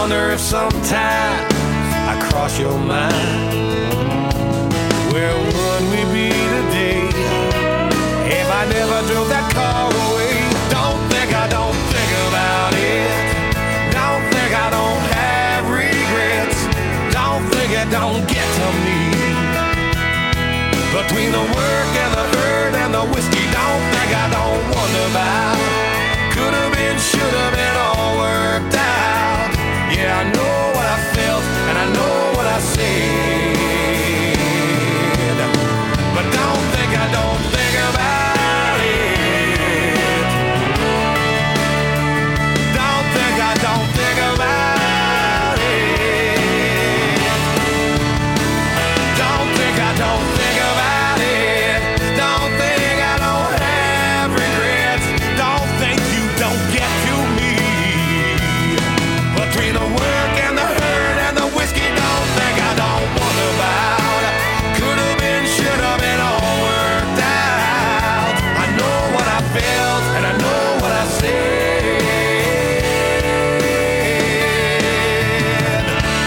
wonder if sometimes I cross your mind. Where would we be today if I never drove that car away? Don't think I don't think about it. Don't think I don't have regrets. Don't think it don't get to me. Between the work and the hurt and the whiskey, don't think I don't wonder about. Could have been, should have been, all worked out. Yeah, I know what I felt and I know what I said. But don't think I don't think about it. Don't think I don't think about it. Don't think I don't think about it. Don't think I don't have regrets. Don't think you don't get to me. Between the work and the hurt and the whiskey, don't think I don't wonder about. Could have been, should have been, all worked out. I know what I felt and I know what I said.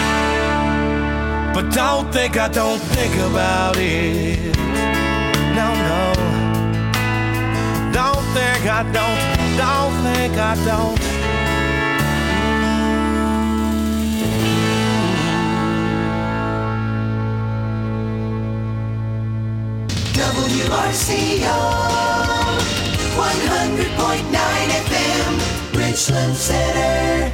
But don't think I don't think about it. No, no. Don't think I don't think I don't. WRCO 100.9 FM, Richland Center.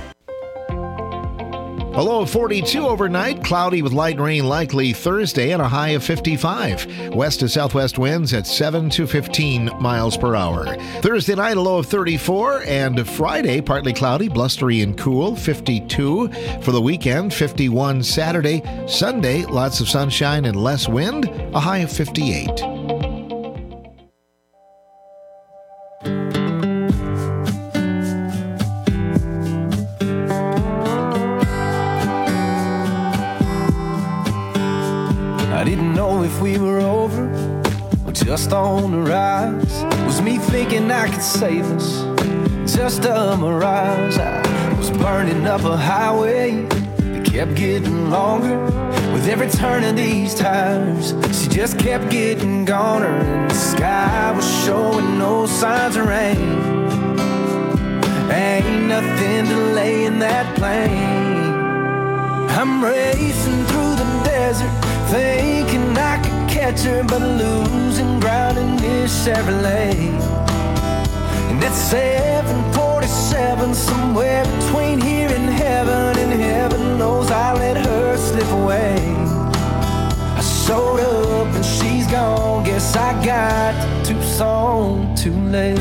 A low of 42 overnight, cloudy with light rain likely Thursday and a high of 55. West to southwest winds at 7 to 15 miles per hour. Thursday night, a low of 34, and Friday, partly cloudy, blustery and cool, 52. For the weekend, 51 Saturday. Sunday, lots of sunshine and less wind, a high of 58. I didn't know if we were over or just on the rise. Was me thinking I could save us, just a mirage. I was burning up a highway that kept getting longer. With every turn of these tires, she just kept getting goner. And the sky was showing no signs of rain. Ain't nothing delaying that plane. I'm racing through the desert, thinking I could catch her, but losing ground in this Chevrolet. And it's 747, somewhere between here and heaven knows I let her slip away. I showed up and she's gone, guess I got to Tucson too late.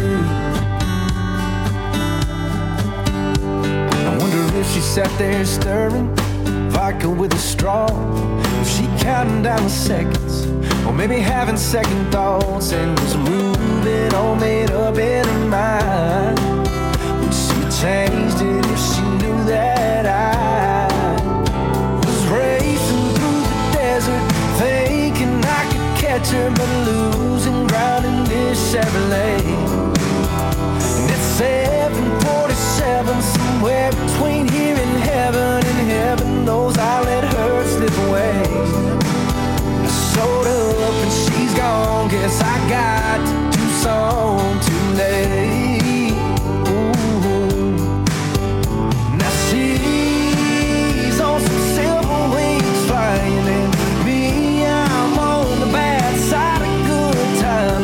I wonder if she sat there stirring vodka with a straw, if she counting down the seconds, or maybe having second thoughts, and was moving all made up in her mind. Would she changed it if she knew that I was racing through the desert, thinking I could catch her, but losing ground in this Chevrolet. And it's 747, somewhere between here and heaven knows I let her slip away. I showed up and she's gone, guess I got to Tucson too late. Ooh. Now she's on some silver wings flying, and me, I'm on the bad side of good time,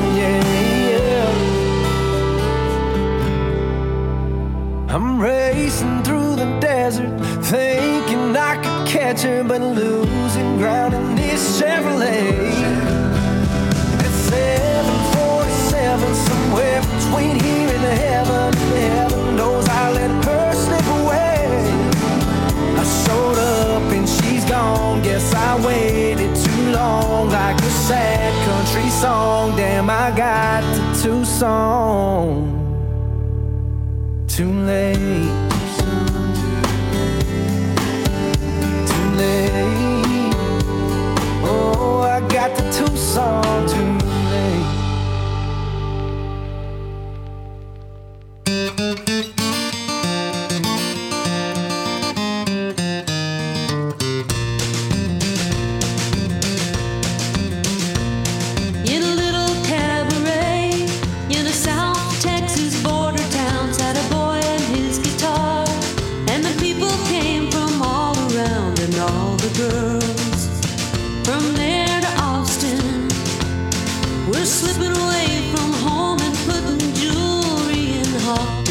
yeah. I'm racing through the desert, thinking I could catch her, but losing ground in this Chevrolet. It's 747, somewhere between here and heaven knows I let her slip away. I showed up and she's gone, guess I waited too long, like a sad country song. Damn, I got to Tucson too late. Oh, I got to Tucson too late.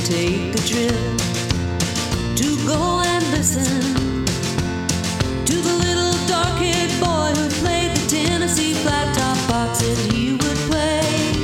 take the trip to go and listen to the little dark-haired boy who played the Tennessee flat top box and he would play.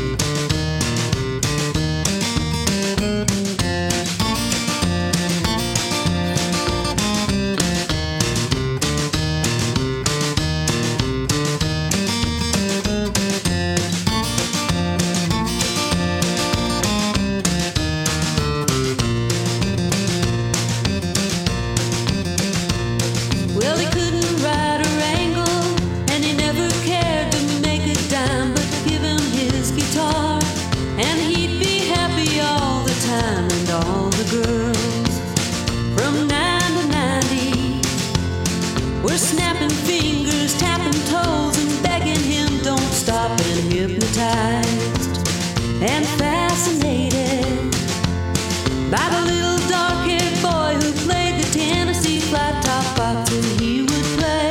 Well, he couldn't ride or wrangle, and he never cared to make a dime, but give him his guitar, and he'd be happy all the time. And all the girls from 9 to 90 were snapping fingers, tapping toes, and begging him don't stop, and hypnotized and fascinated by the little dark-haired boy who played the Tennessee flat top box and he would play.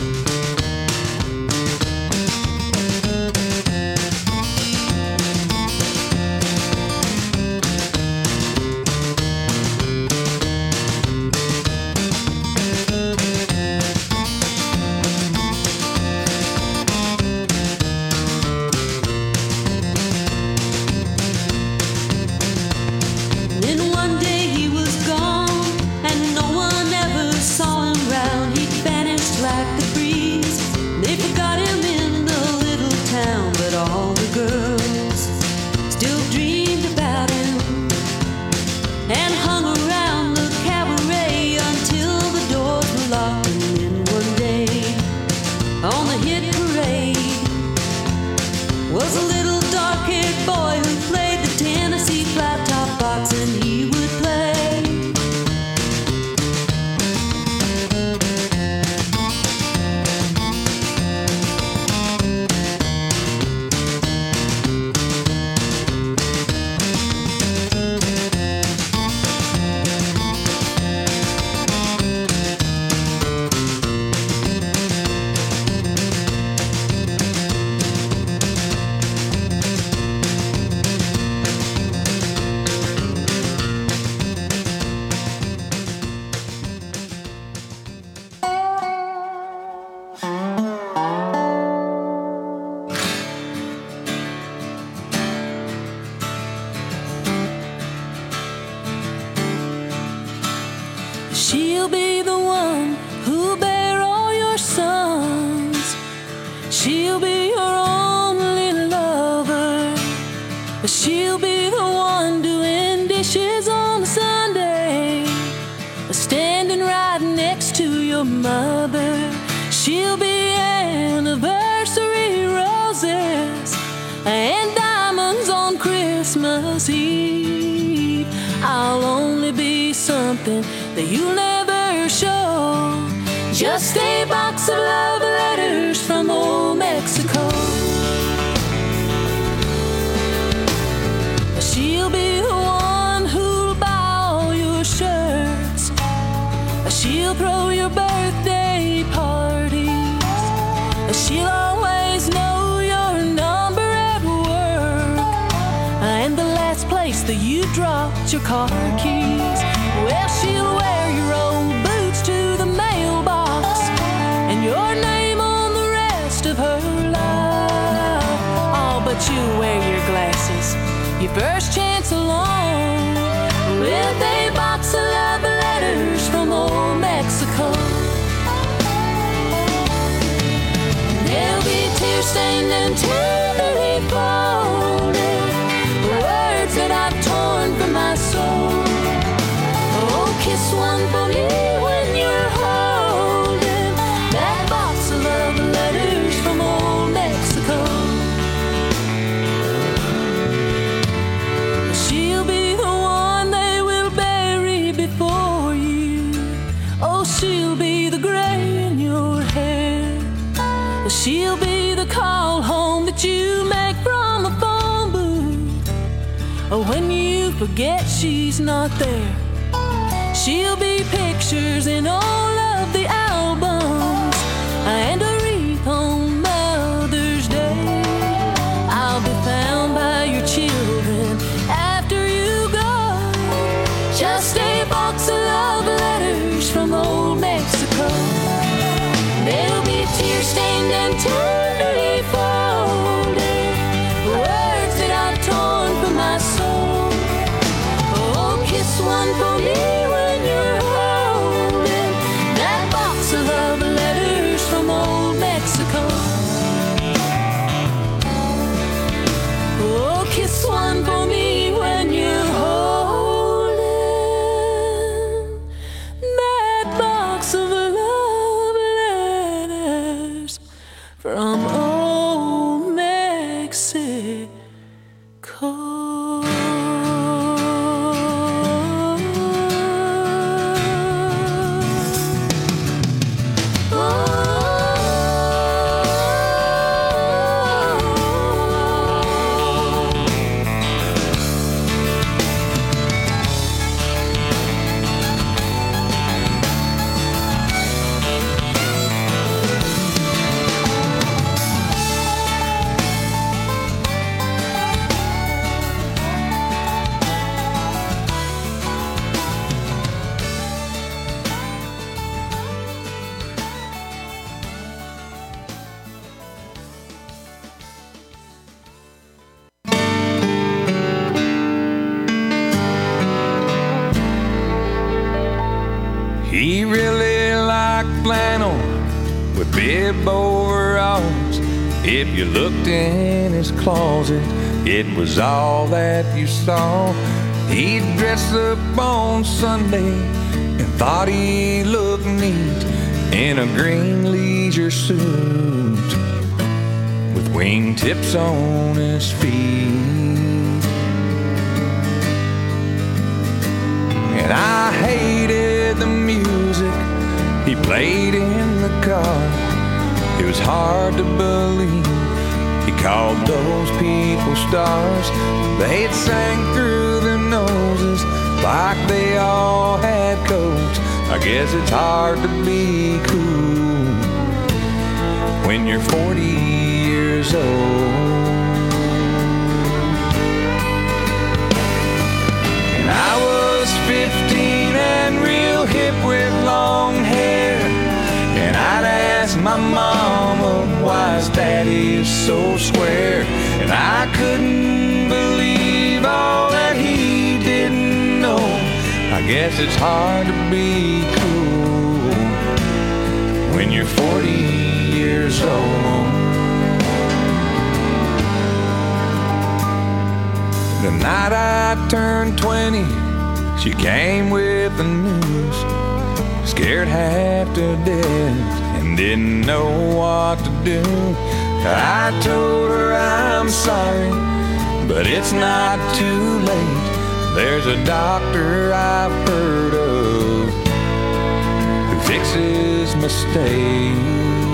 Then one day he was gone, and no one ever saw him round. He vanished like the breeze. They forgot him in the little town, but all the girls still dreamed about him and hung around the cabaret until the doors were locked. And then one day on the hit parade was a little dark-haired boy who played the Tennessee flat top box and he would play. She'll be the one who'll bear all your sons. She'll be your only lover. She'll be the one doing dishes on a Sunday, standing right next to your mother. She'll be anniversary roses and diamonds on Christmas Eve. I'll only be something that you'll never show, just a box of love letters from old Mexico. She'll be the one who'll buy all your shirts. She'll throw your birthday parties. She'll always know your number at work and the last place that you dropped your car keys. Well, she'll wear your old boots to the mailbox and your name on the rest of her life. Oh, but you'll wear your glasses your first chance along with a box of love letters from old Mexico. They'll be tear-stained and tenderly folded, words that I've torn from my soul. Oh, kiss one for me when you're holding that box of love letters from old Mexico. She'll be the one they will bury before you. Oh, she'll be the gray in your hair. She'll be the call home that you make from the phone booth. Oh, when you forget she's not there. She'll be pictures in all of the albums and a wreath on Mother's Day. I'll be found by your children after you go. just a box of love letters from old Mexico. They'll be tear-stained and tenderly folded, words that I've torn from my soul. Oh, kiss one for me when you're holding that box of love letters from old Mexico. Oh, kiss one for me when you're holding that box of love letters from old Mexico. He really liked flannel with bib overalls. If you looked in his closet, it was all that you saw. He'd dress up on Sunday and thought he looked neat in a green leisure suit with wingtips on his feet. And I hated the music he played in the car. It was hard to believe he called those people stars. They'd sang through their noses like they all had coats. I guess it's hard to be cool when you're 40 years old. And I was 15 and real hip with long hair, and I'd ask my mama, why is daddy so square? And I couldn't believe all that he didn't know. I guess it's hard to be cool when you're 40 years old. The night I turned 20, she came with the news, scared half to death and didn't know what to do. I told her I'm sorry, but it's not too late. There's a doctor I've heard of who fixes mistakes.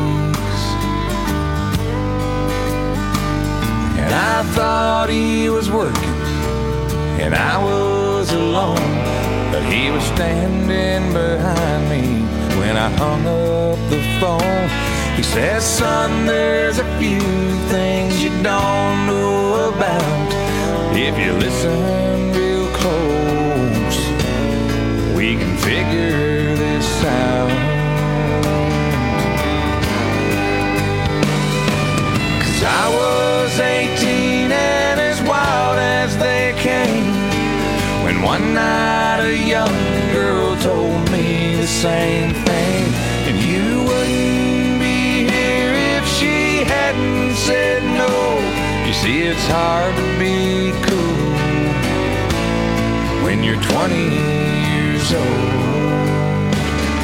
And I thought he was working and I was alone, but he was standing behind me when I hung up the phone. He says, son, there's a few things you don't know about. If you listen real close, we can figure this out. 'Cause I was 18 and as wild as they came, when one night a young girl told me the same thing. And you wouldn't be here if she hadn't said no. You see, it's hard to be cool when you're 20 years old.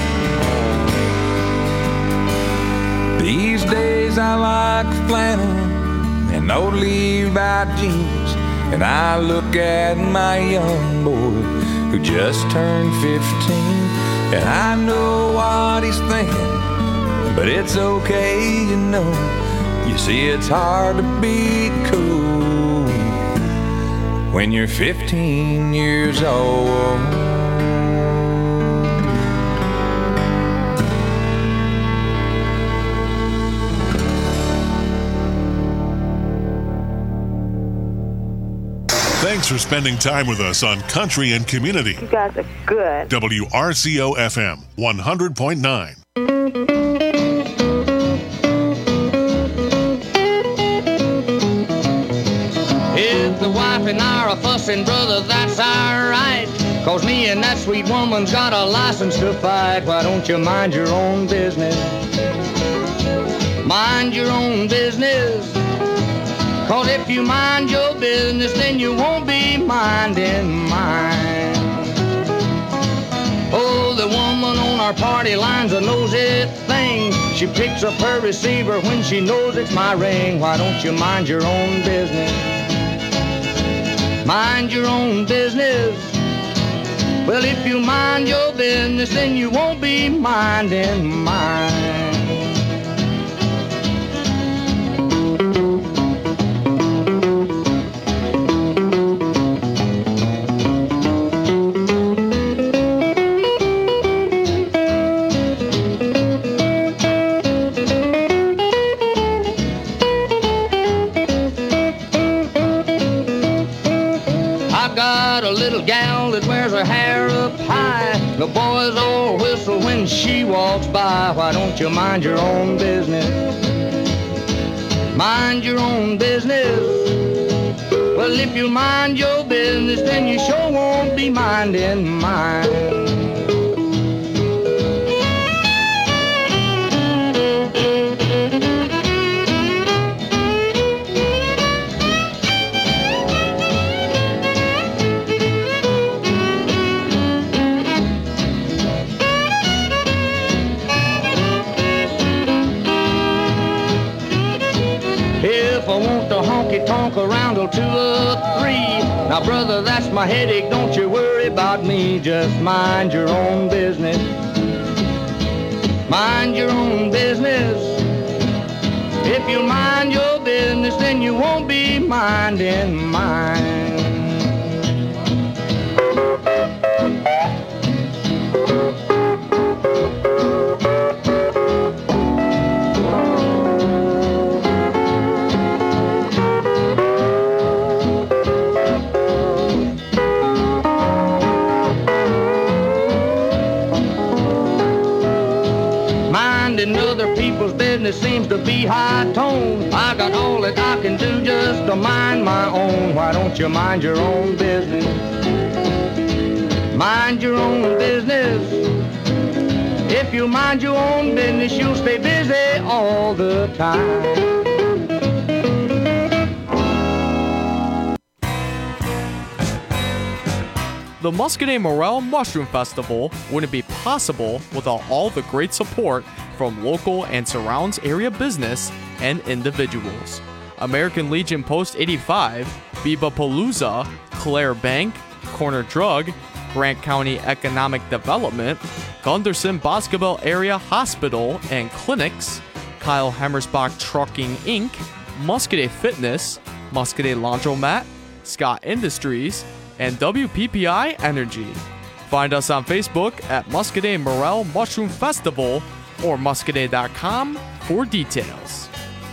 These days I like flannel and no Levi jeans, and I look at my young boy who just turned 15, and I know what he's thinking, but it's okay, you know. You see, it's hard to be cool when you're 15 years old. Thanks Thanks for spending time with us on Country and Community. You guys are good. WRCO FM 100.9. If the wife and I are fussing, brother, that's all right. 'Cause me and that sweet woman's got a license to fight. Why don't you mind your own business? Mind your own business. 'Cause if you mind your business, then you won't be minding mine. Oh, the woman on our party line's a nosy thing. She picks up her receiver when she knows it's my ring. Why don't you mind your own business? Mind your own business. Well, if you mind your business, then you won't be minding mine. The boys all whistle when she walks by. Why don't you mind your own business? Mind your own business. Well, if you mind your business, then you sure won't be minding mine. Tonk around till 2 or 3. Now, brother, that's my headache. Don't you worry about me. Just mind your own business. Mind your own business. If you mind your business, then you won't be minding mine. Seems to be high tone. I got all that I can do just to mind my own. Why don't you mind your own business? Mind your own business. If you mind your own business, you'll stay busy all the time. The Muscadet Morel Mushroom Festival wouldn't be possible without all the great support from local and surrounds area business and individuals. American Legion Post 85, Biba Palooza, Claire Bank, Corner Drug, Grant County Economic Development, Gunderson Boscobel Area Hospital and Clinics, Kyle Hammersbach Trucking Inc., Muscadet Fitness, Muscadet Laundromat, Scott Industries, and WPPI Energy. Find us on Facebook at Muscadet Morel Mushroom Festival or muscadet.com for details.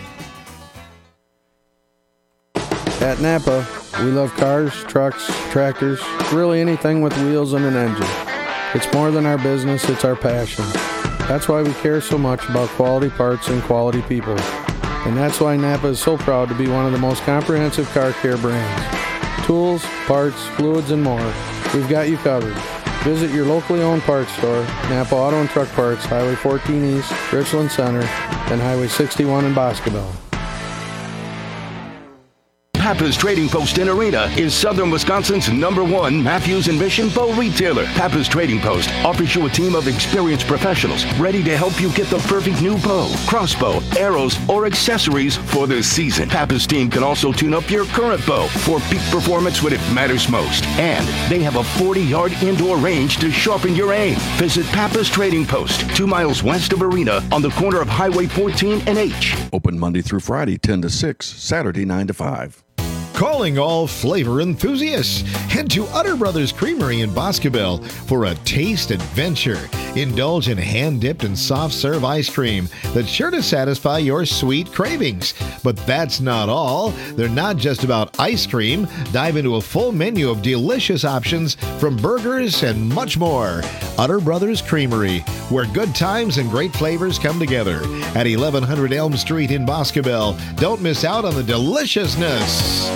At Napa, we love cars, trucks, tractors, really anything with wheels and an engine. It's more than our business, it's our passion. That's why we care so much about quality parts and quality people. And that's why Napa is so proud to be one of the most comprehensive car care brands. Tools, parts, fluids, and more. We've got you covered. Visit your locally owned parts store, Napa Auto and Truck Parts, Highway 14 East, Richland Center, and Highway 61 in Boscobel. Pappas Trading Post in Arena is Southern Wisconsin's #1 Matthews and Mission bow retailer. Pappas Trading Post offers you a team of experienced professionals ready to help you get the perfect new bow, crossbow, arrows, or accessories for this season. Pappas team can also tune up your current bow for peak performance when it matters most. And they have a 40-yard indoor range to sharpen your aim. Visit Pappas Trading Post, 2 miles west of Arena on the corner of Highway 14 and H. Open Monday through Friday, 10 to 6, Saturday, 9 to 5. Calling all flavor enthusiasts. Head to Utter Brothers Creamery in Boscobel for a taste adventure. Indulge in hand-dipped and soft-serve ice cream that's sure to satisfy your sweet cravings. But that's not all. They're not just about ice cream. Dive into a full menu of delicious options from burgers and much more. Utter Brothers Creamery, where good times and great flavors come together. At 1100 Elm Street in Boscobel. Don't miss out on the deliciousness.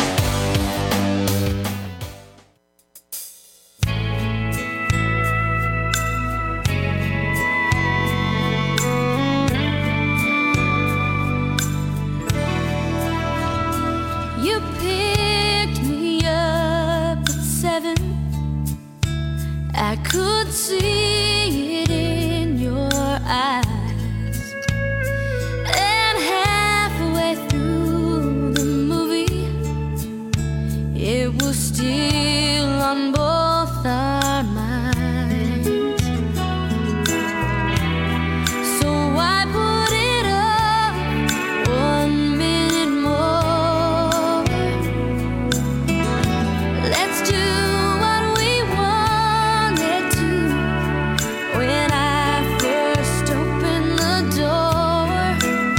You picked me up at 7. I could see it in your eyes. And halfway through the movie, it was still on both our minds. So I put it up 1 minute more. Let's do what we wanted to when I first opened the door.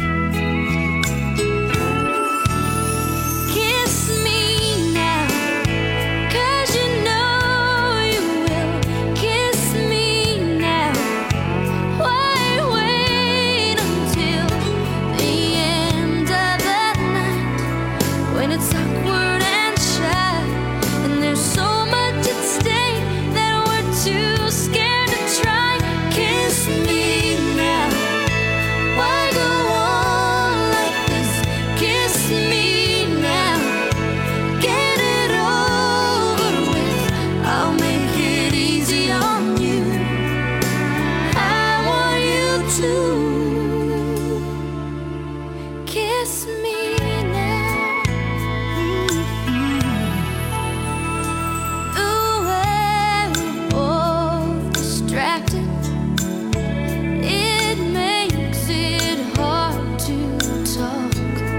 Kiss me now, 'cause you know you will. Kiss me now. Why wait until the end of the night when it's awkward and shy, and there's so much at stake that we're too scared to try? Kiss me now. Why go on like this? Kiss me now. Get it over with. I'll make it easy on you. I want you to kiss me now. The way we're both distracted, it makes it hard to talk.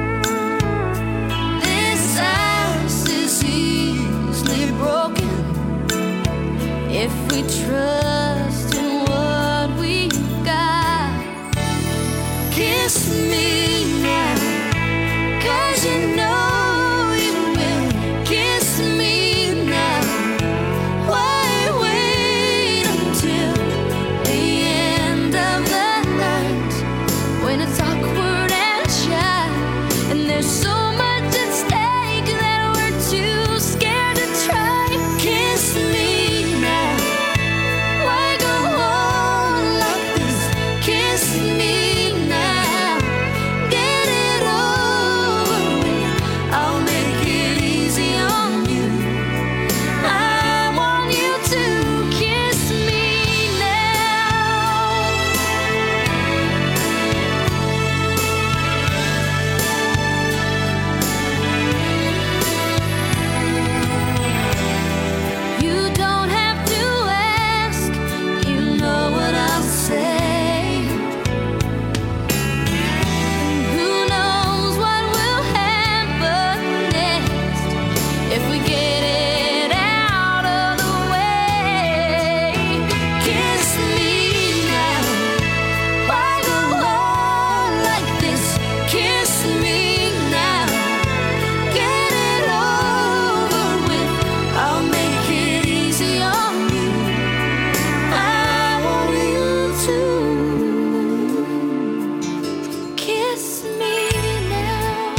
This ice is easily broken if we trust in what we've got. Kiss me now, 'cause you know you will. Kiss me now. Why wait until the end of the night when it's awkward and shy, and there's so much at stake that we're too scared to try? Kiss me now. Why go on like this? Kiss me now. Get it over with. I'll make it easy on you. I want you to kiss me now. You don't have to ask, you know what I'll say. Who knows what will happen next if we get it out of the way? Kiss me now. Why go on like this? Kiss me now. Get it over with. I'll make it easy on you. I want you to kiss me now.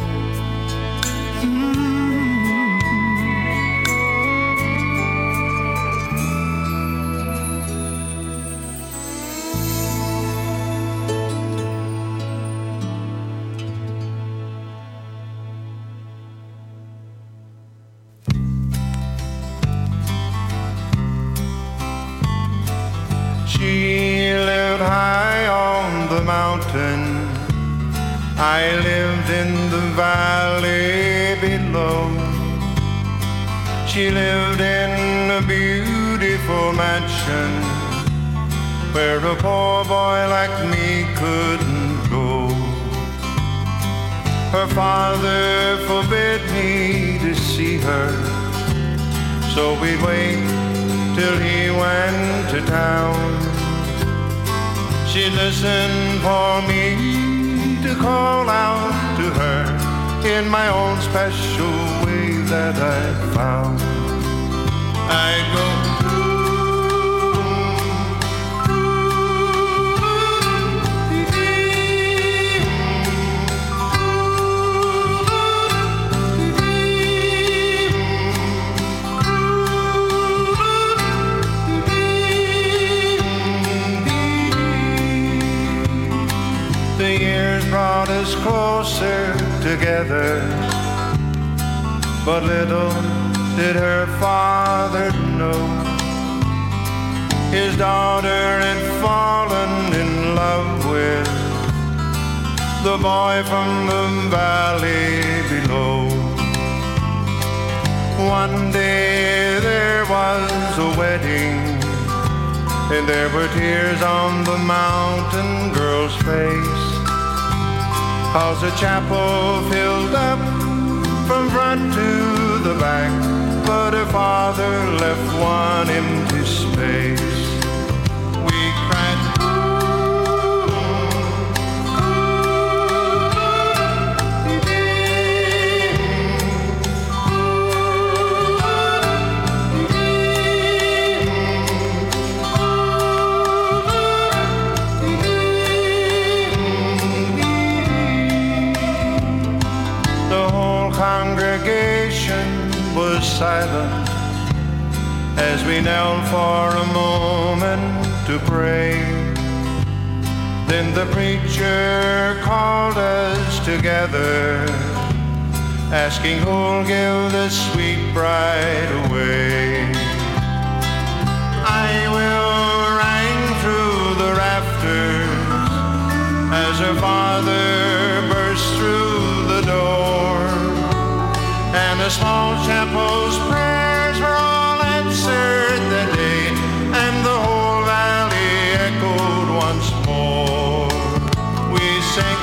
She lived high on the mountain. I lived in the valley below. She lived in a beautiful mansion where a poor boy like me couldn't go. Her father forbid me to see see her, so we'd wait till he went to town. She'd listen for me to call out to her in my own special way that I found. I'd go brought us closer together, but little did her father know his daughter had fallen in love with the boy from the valley below. One day there was a wedding, and there were tears on the mountain girl's face, 'cause the chapel filled up from front to the back, but her father left one empty space. We cried, congregation was silent as we knelt for a moment to pray. Then the preacher called us together, asking who'll give the sweet bride away. I will rang through the rafters as her father burst through the door, and the small chapel's prayers were all answered that day, and the whole valley echoed once more. We sang,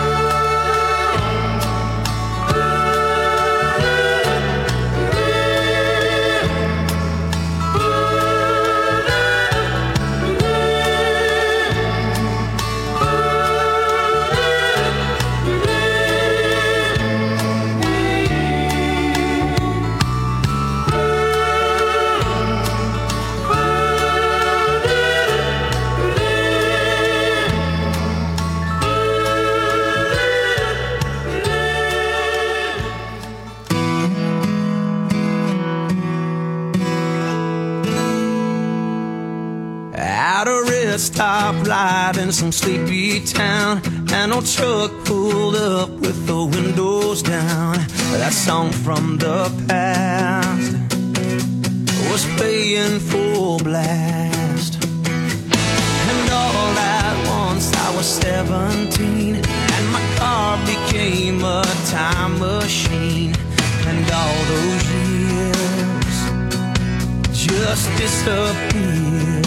stoplight in some sleepy town, and old truck pulled up with the windows down. That song from the past was playing full blast, and all at once I was 17, and my car became a time machine, and all those years just disappeared.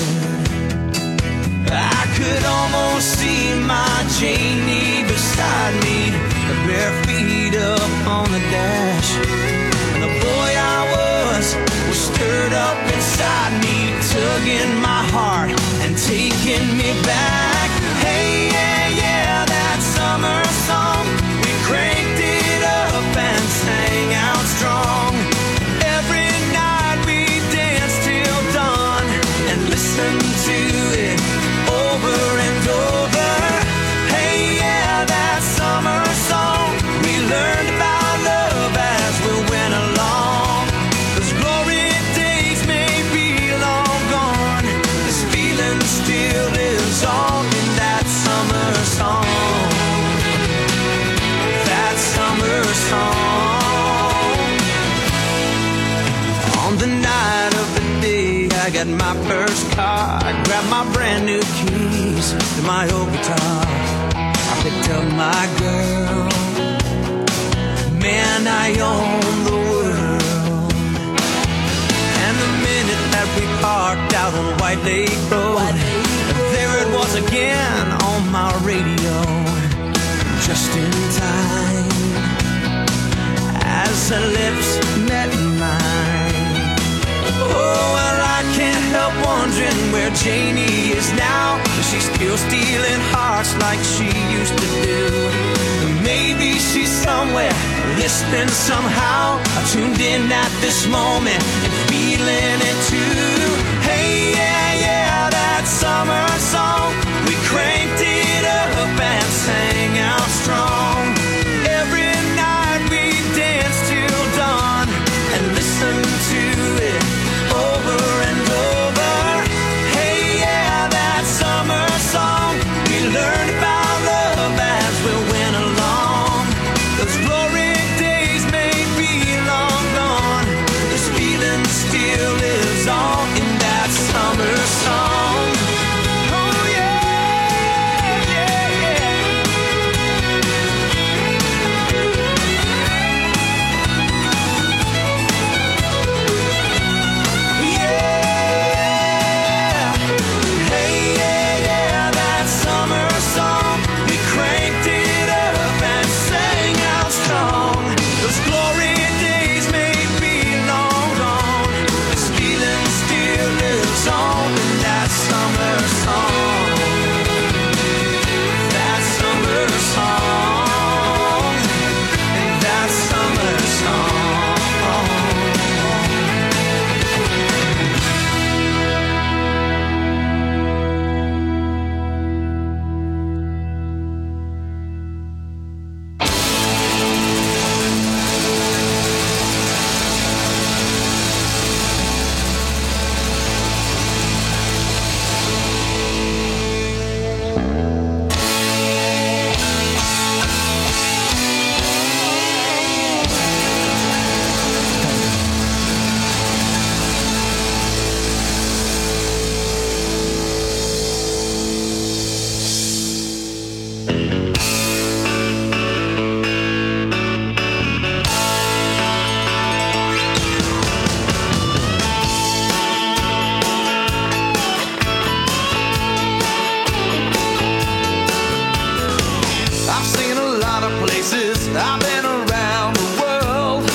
I could almost see my Janie beside me, her bare feet up on the dash, and the boy I was stirred up inside me, tugging my heart and taking me back. Hey, yeah, yeah, that summer song, we cranked it up and sang out strong. Every night we danced till dawn and listened to it over and over. Hey, yeah, that summer song, we learned about love as we went along. Those glory days may be long gone, this feeling still lives on in that summer song. That summer song. On the night of the day I got my first car, I grabbed my brand new keys to my old guitar. I picked up my girl, man, I own the world. And the minute that we parked out on White Lake Road, there it was again on my radio, just in time. As as her lips met mine. Oh, well, I can't help wondering where Janie is now. Is she still stealing hearts like she used to do? Maybe she's somewhere listening somehow. I tuned in at this moment and feeling it too. Hey, yeah, yeah, that summer song. We cranked it up and sang out strong. Every night we danced till dawn and listened to it over and over. Hey, yeah, that summer song. We learned about love as we went along. Those glory days may be long gone. This feeling still lives on in that summer song. Oh yeah, yeah, yeah. Yeah. Hey, yeah, yeah, that summer song. We cranked it up and sang out strong. Those glory days may be long gone. This feeling still lives on in that summer song. That summer song. That summer song. I've seen a lot of places, I've been around the world.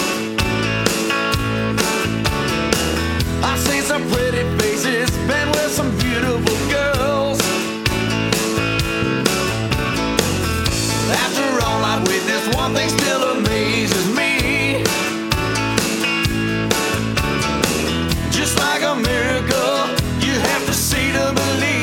I've seen some pretty faces, been with some beautiful girls. After all I've witnessed, one thing still amazes me. Just like a miracle, you have to see to believe.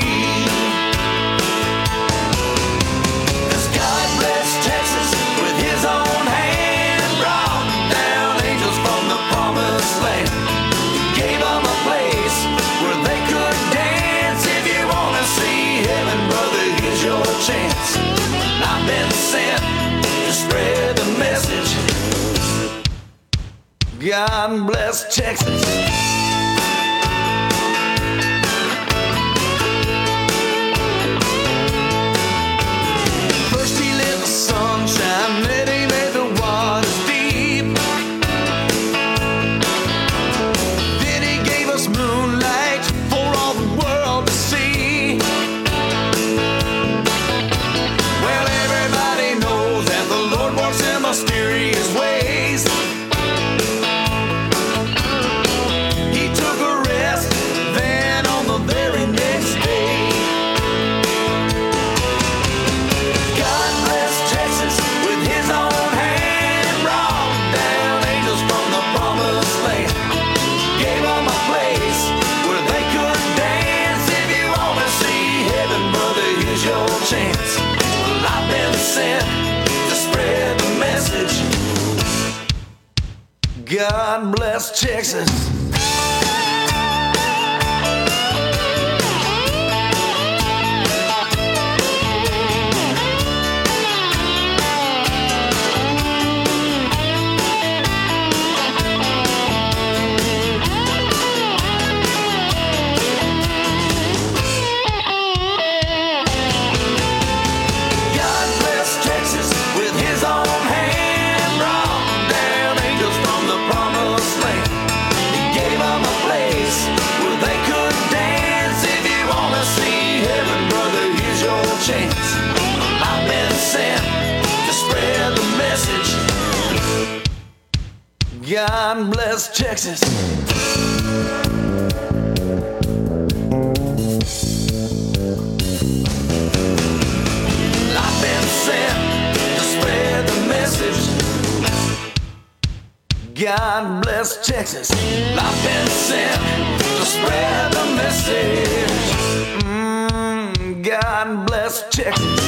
God bless Texas with his own hand, brought down angels from the promised land. He gave them a place where they could dance. If you want to see heaven, brother, here's your chance. I've been sent to spread the message. God bless Texas. First he lit the sunshine, then he made the waters deep. Then he gave us moonlight for all the world to see. Well, everybody knows that the Lord works in mysterious ways. He took a rest, then on the very next day. God bless Texas with his own hand, brought down angels from the promised land. Gave them a place where they could dance. If you want to see heaven, brother, here's your chance. Well, I've been sent to spread the message. God bless Texas. God bless Texas with his own hand, brought down angels from the promised land. He gave bless Texas. I've been sent to spread the message. God bless Texas. I've been sent to spread the message. God bless Texas.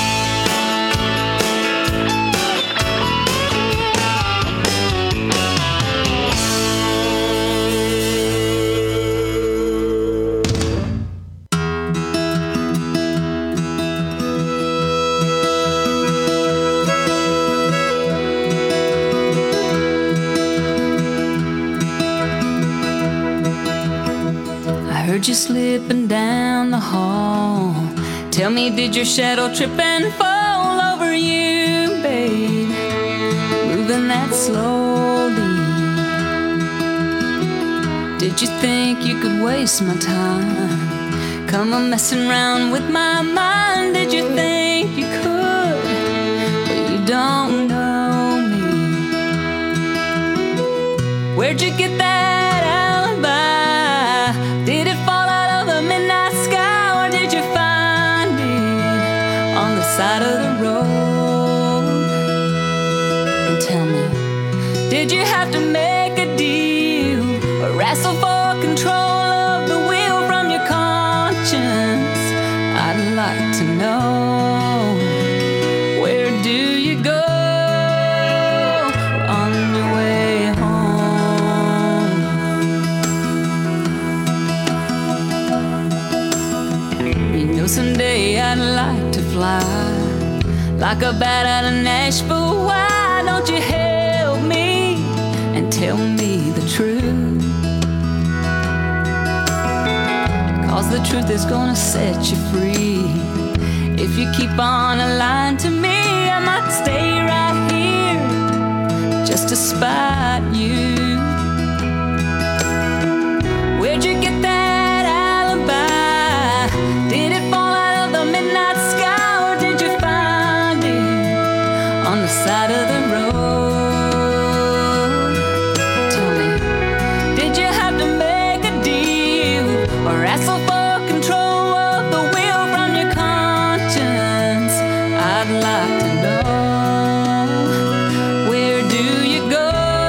Heard you slipping down the hall. Tell me, did your shadow trip and fall over you, babe? Moving that slowly. Did you think you could waste my time? Come a messing around with my mind. Did you think you could? But you don't know me. Where'd you get that alibi? Did it fall out of the midnight sky, or did you find it on the side of the road? And tell me, did you have to make a deal or wrestle for control of the wheel from your conscience? I'd like to know. Where do you go on your way home? You know someday I'd like to fly like a bat out of Nashville. Why don't you help me and tell me the truth? 'Cause the truth is gonna set you free. If you keep on lying to me, I might stay right here just to spite you. Where'd you get that alibi? Did it fall out of the midnight sky, or did you find it on the side of the road? Tell me, did you have to make a deal or wrestle for control of the wheel from your conscience? I'd like to know. Where do you go?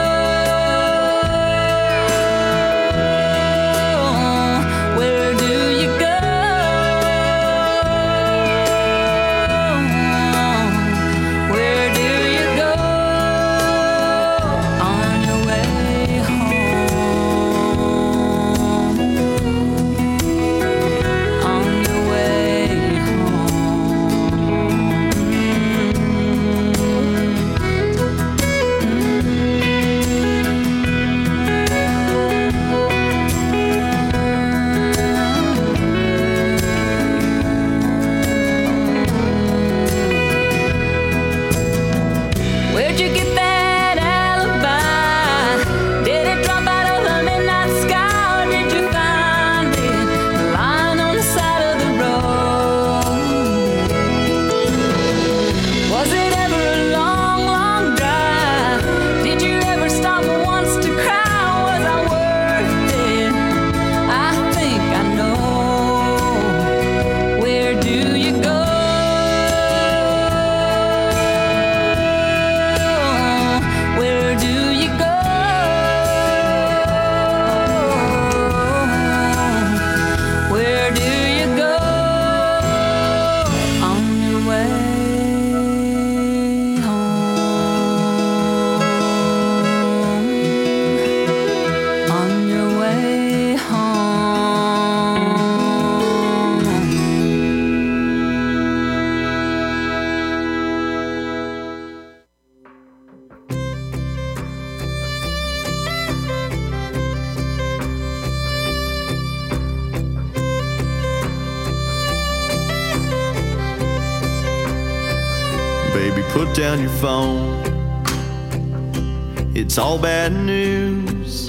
Where do you go? Where do you go on your way home? On your way Where'd you get that alibi? Did it drop out of the midnight sky, or did you find it lying on the side of the road? Was it ever a long, long drive? Did you ever stop once to cry? Was I worth it? I think I know. Where do you go? Where do you go? Where do you go on your way home? On your way home. Baby, put down your phone. It's all bad news.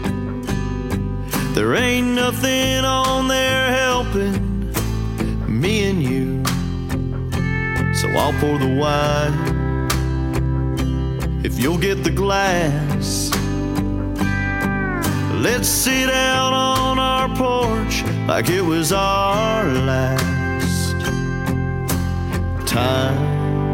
There ain't nothing on there helping me and you. So I'll pour the wine if you'll get the glass. Let's sit out on our porch like it was our last time.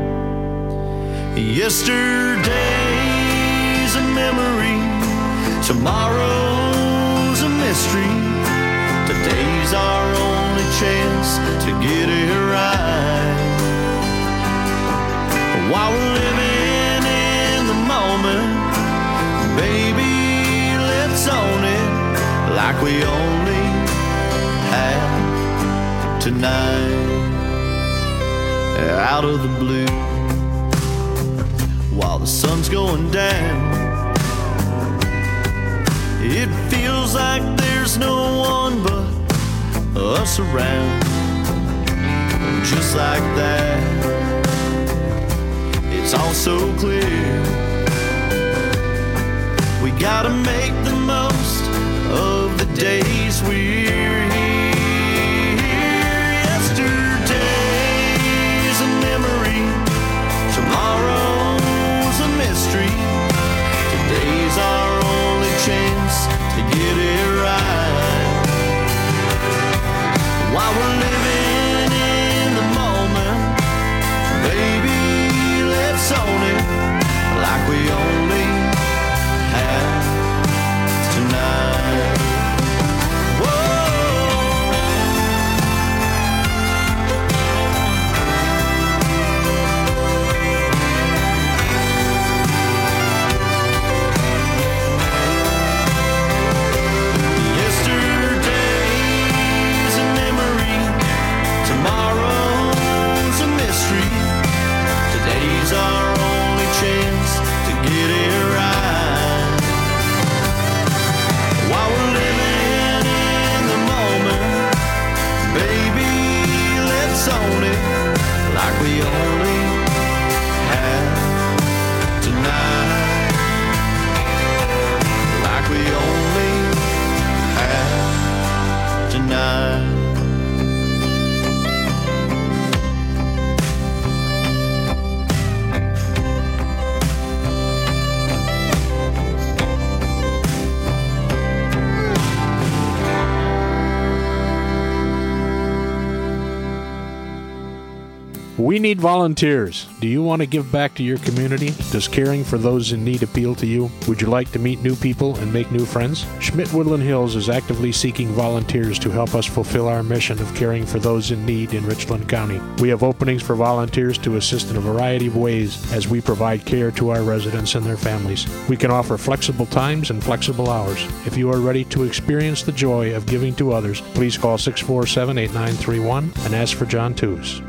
Yesterday's a memory, tomorrow's a mystery. Today's our only chance to get it right. While we're living in the moment, baby, let's own it like we only have tonight. Out of the blue, while the sun's going down, it feels like there's no one but us around. Just like that, it's all so clear. We gotta make the most of the days we're here. Yesterday's a memory, tomorrow's a mystery. Today's our only chance to get it right. While we're living in the moment, baby, let's own it like we only have tonight. Yesterday's a memory, tomorrow's a mystery. Today's our only chance to get it right. While we're living in the moment, baby, let's own it like we only have tonight. Like we only have tonight. We need volunteers. Do you want to give back to your community? Does caring for those in need appeal to you? Would you like to meet new people and make new friends? Schmidt Woodland Hills is actively seeking volunteers to help us fulfill our mission of caring for those in need in Richland County. We have openings for volunteers to assist in a variety of ways as we provide care to our residents and their families. We can offer flexible times and flexible hours. If you are ready to experience the joy of giving to others, please call 647-8931 and ask for John Tews.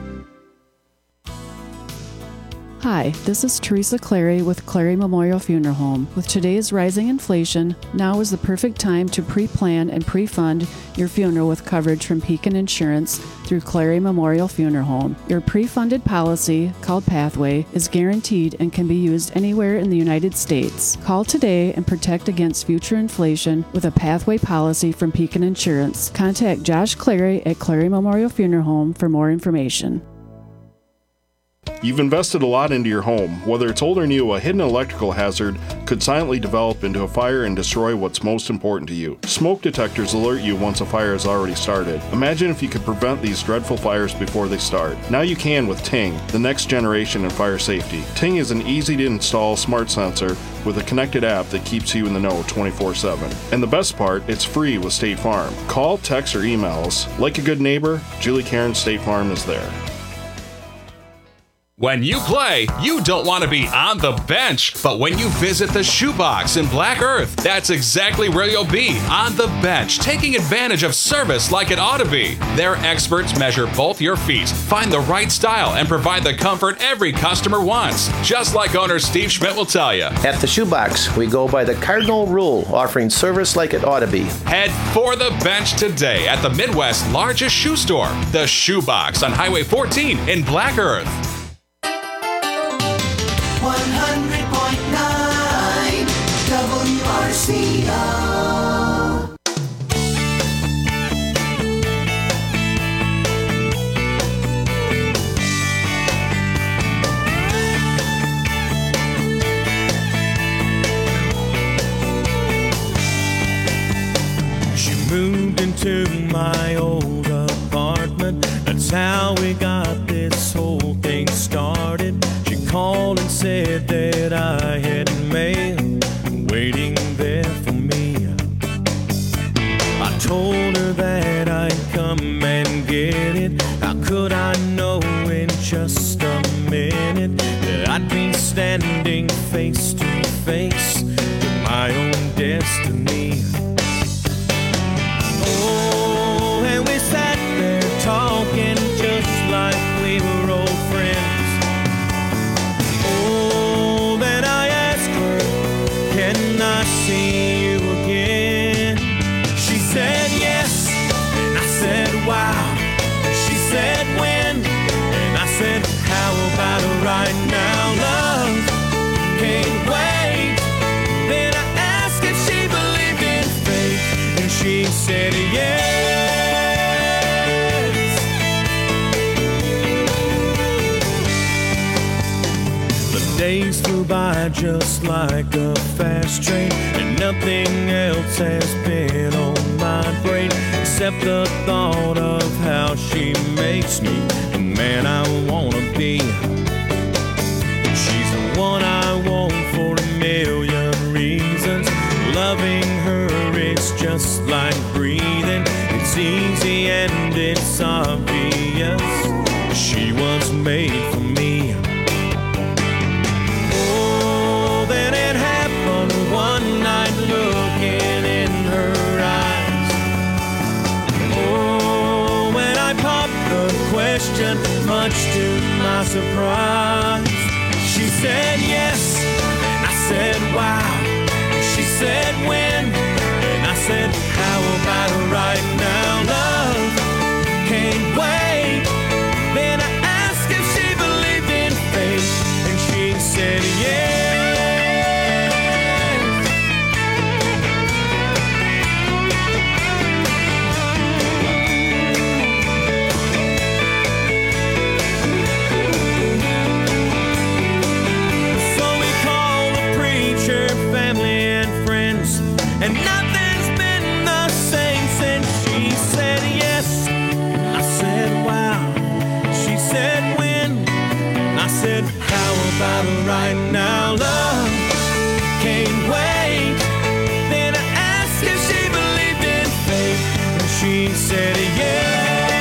Hi, this is Teresa Clary with Clary Memorial Funeral Home. With today's rising inflation, now is the perfect time to pre-plan and pre-fund your funeral with coverage from Pekin Insurance through Clary Memorial Funeral Home. Your pre-funded policy, called Pathway, is guaranteed and can be used anywhere in the United States. Call today and protect against future inflation with a Pathway policy from Pekin Insurance. Contact Josh Clary at Clary Memorial Funeral Home for more information. You've invested a lot into your home. Whether it's old or new, a hidden electrical hazard could silently develop into a fire and destroy what's most important to you. Smoke detectors alert you once a fire has already started. Imagine if you could prevent these dreadful fires before they start. Now you can with Ting, the next generation in fire safety. Ting is an easy-to-install smart sensor with a connected app that keeps you in the know 24/7. And the best part, it's free with State Farm. Call, text, or email us. Like a good neighbor, Julie Cairns State Farm is there. When you play, you don't want to be on the bench. But when you visit the Shoebox in Black Earth, that's exactly where you'll be, on the bench, taking advantage of service like it ought to be. Their experts measure both your feet, find the right style, and provide the comfort every customer wants. Just like owner Steve Schmidt will tell you. At the Shoebox, we go by the cardinal rule, offering service like it ought to be. Head for the bench today at the Midwest's largest shoe store, the Shoebox on Highway 14 in Black Earth. 100.9 WRCO. to my old apartment. That's how we got this whole thing started. She called and said that I had mail waiting there for me. I told her that I'd come and get it. How could I know in just a minute that I'd be standing face to face with my own destiny? Oh, and we sat there talking just like we were old friends. Oh, then I asked her, can I see you again? She said yes, and I said wow. She said when, and I said how about right now, love? Can't wait. Then I asked if she believed in fate, and she said yes. The days flew by just like a fast train, and nothing else has been on my brain except the thought of how she makes me the man I wanna be. She's the one I want for a million reasons. Loving her is just like breathing. It's easy and it's obvious. She was made for me. Oh, then it happened one night looking in her eyes. Oh, when I popped the question, much to my surprise, she said yes, and I said wow. She said when, and I said how about right now, love? Can't wait. Then I asked if she believed in fate, and she said yes. And nothing's been the same since she said yes. I said wow. She said when. I said how about right now, love? Can't wait. Then I asked if she believed in fate, and she said yes.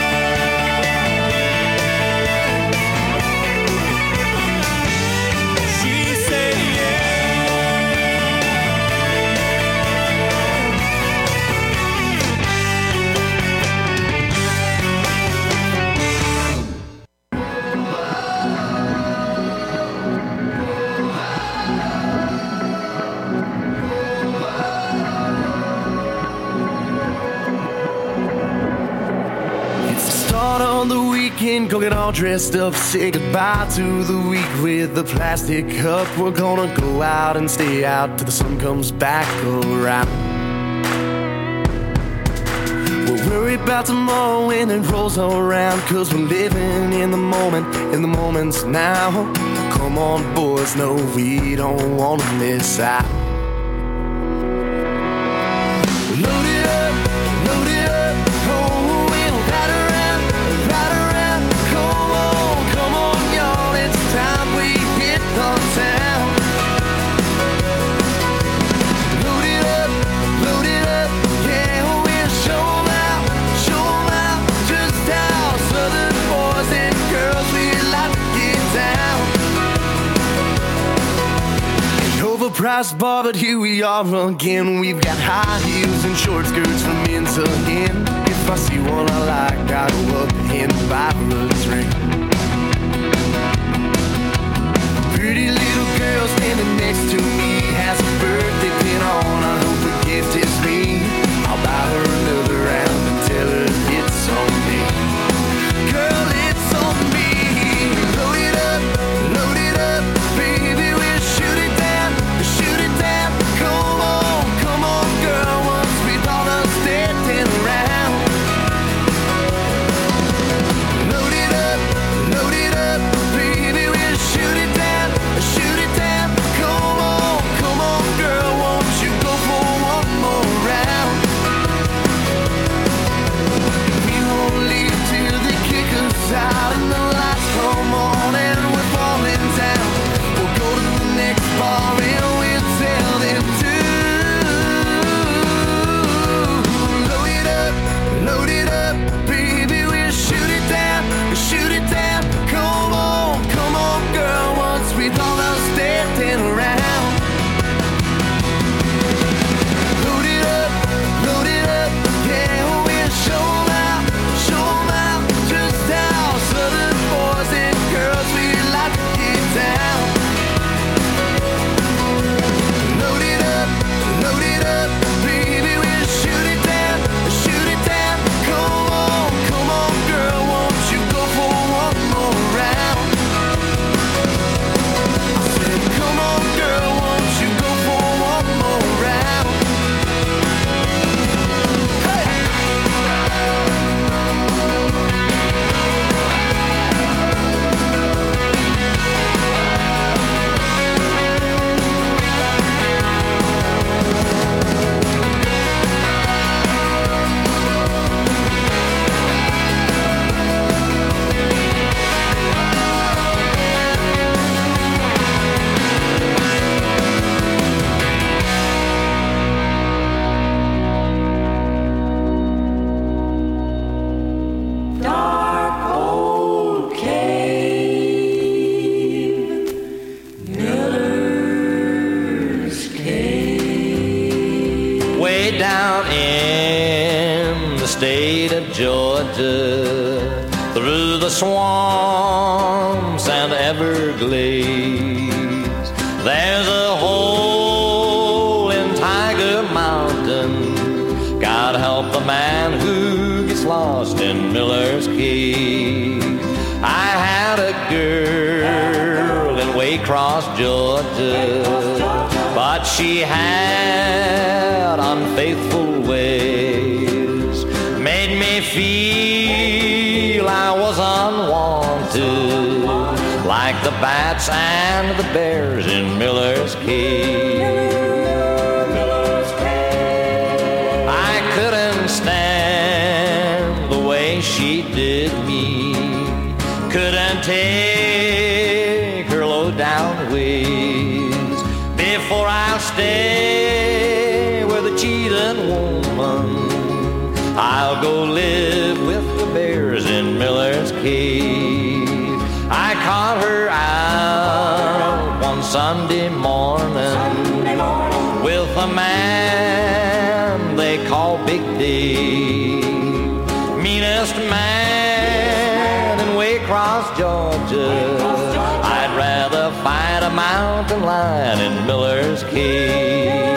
Go get all dressed up, say goodbye to the week with the plastic cup. We're gonna go out and stay out till the sun comes back around. We'll worry about tomorrow when it rolls around, 'cause we're living in the moment, in the moments now. Come on boys, no, we don't wanna miss out. Load it up, load it up, oh, we'll ride around, ride around. Come on, y'all, it's time we hit the town. Load it up, yeah, we'll show 'em out, just how southern boys and girls we like to get down. An overpriced bar, but here we are again. We've got high heels and short skirts for men again. If I see one I like, I go up and buy her a drink. Pretty little girl standing next to me has a birthday pin on. I hope the gift is me. I'll buy her another round and tell her it's on me. Girl, it's on me. Load it up, baby, we'll shoot it down, shoot it down. Come on, girl, once we've all done standing around. Load it Georgia, through the swamps and Everglades. There's a hole in Tiger Mountain. God help the man who gets lost in Miller's Cave. I had a girl in Waycross, Georgia, but she had unfaithful ways. Made me feel I was unwanted, like the bats and the bears in Miller's Cave. I couldn't stand the way she did me, couldn't take her low down ways. Before I'll stay with a cheating woman, I'll go live with the bears in Miller's Cave. I caught her out one Sunday morning with a man they call Big Dave. Meanest man in Waycross, Georgia. I'd rather fight a mountain lion in Miller's Cave.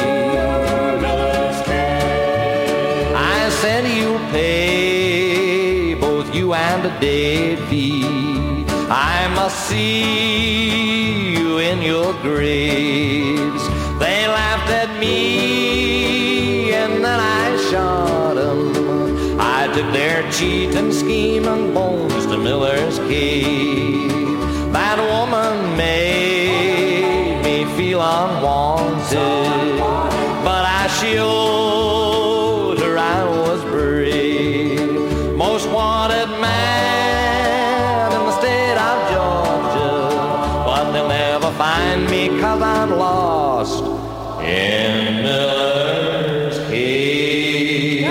I said you'll pay, both you and a deadbeat. I must see you in your graves. They laughed at me and then I shot 'em. I took their cheating, scheming bones to Miller's Cave. That woman made me feel unwanted, but I showed her I was brave. Most wanted man in the state of Georgia, but they'll never find me 'cause I'm lost in Miller's Cave.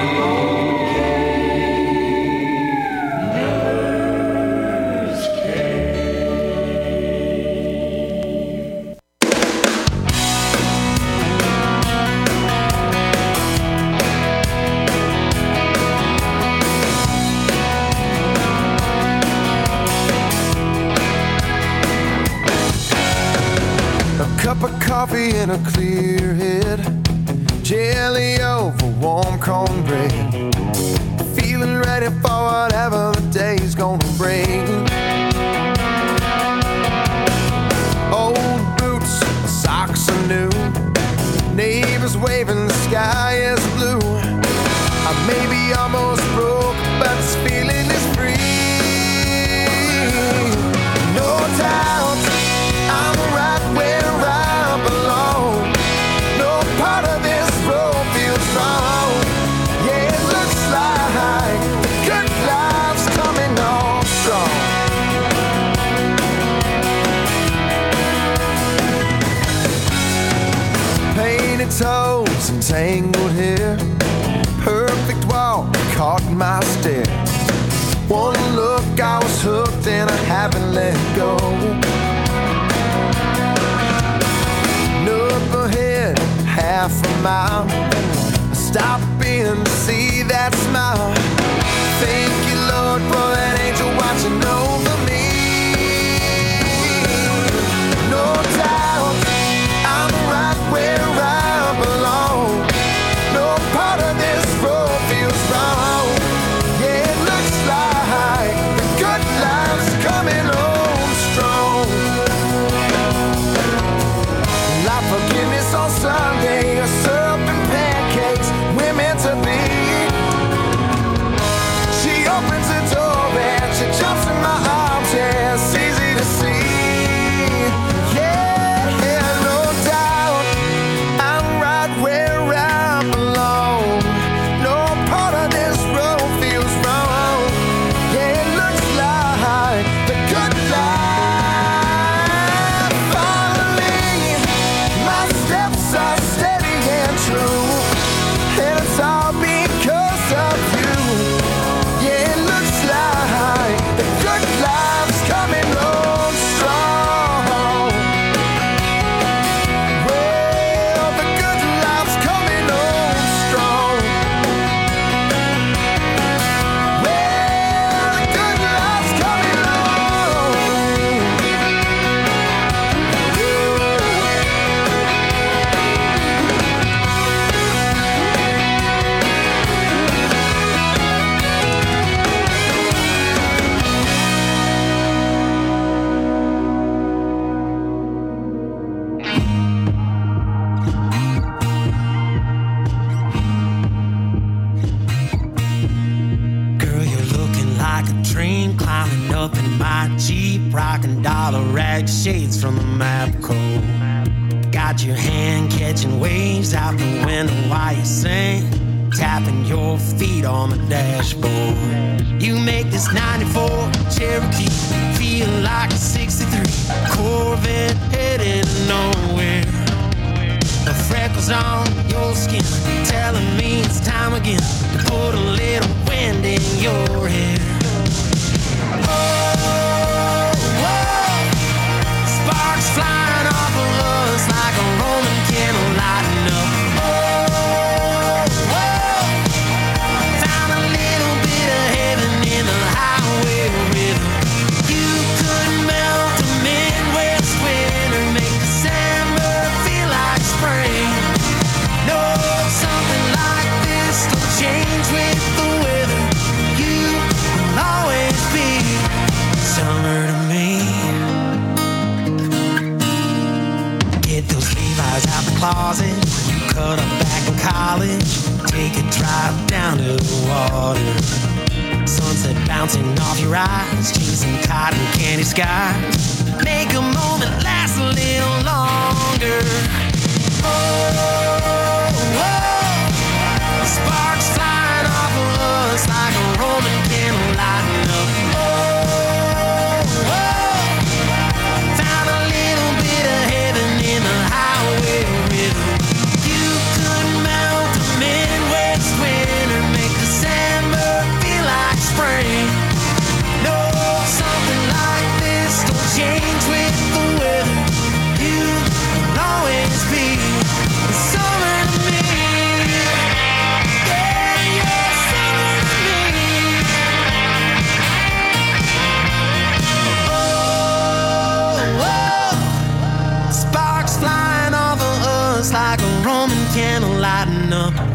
Coffee in a clear head, jelly over warm cornbread, feeling ready for whatever the day's gonna bring. Old boots, socks are new, neighbors waving, the sky is blue. I may be almost broke, but this feeling is free. No doubt I'm right where I belong. No part of this road feels wrong. Yeah, it looks like good life's coming on strong. Painted toes and tangled hair, perfect walk caught my stare. One look, I was hooked and I haven't let go. Up ahead, half a mile, stop in to see that smile. Thank you, Lord, for that angel watching over me. No doubt I'm right where I belong. No part of this road feels wrong. Yeah, it looks like the good life's coming on strong. Forgiveness on Sunday, a syrup and pancakes, we're meant to be. She opens the door like a dream, climbing up in my Jeep, rocking dollar rag shades from the Mapco. Got your hand catching waves out the window while you sing, tapping your feet on the dashboard. You make this 94 Cherokee feel like a 63 Corvette heading nowhere. The freckles on your skin telling me it's time again to put a little wind in your hair. Oh, whoa, sparks flying off of us like a Roman candle lighting up. Oh, whoa, found a little bit of heaven in the highway rhythm. You could melt a Midwest winter, make December feel like spring. No, something like this don't change with the weather. You will always be summer to me. Get those Levi's out the closet, cut up back in college, take a drive down to the water. Sunset bouncing off your eyes, chasing cotton candy skies. Make a moment last a little longer. Oh, whoa, sparks flying off of us like a Roman candle lighting up. Oh, whoa, found a little bit of heaven in the highway rhythm. You could melt a Midwest winter, make December feel like spring. No, something like this don't change with the weather. You will always be the summer to me. Yeah, yeah, summer to me. Oh, whoa, sparks flying off of us like a Roman candle lighting up.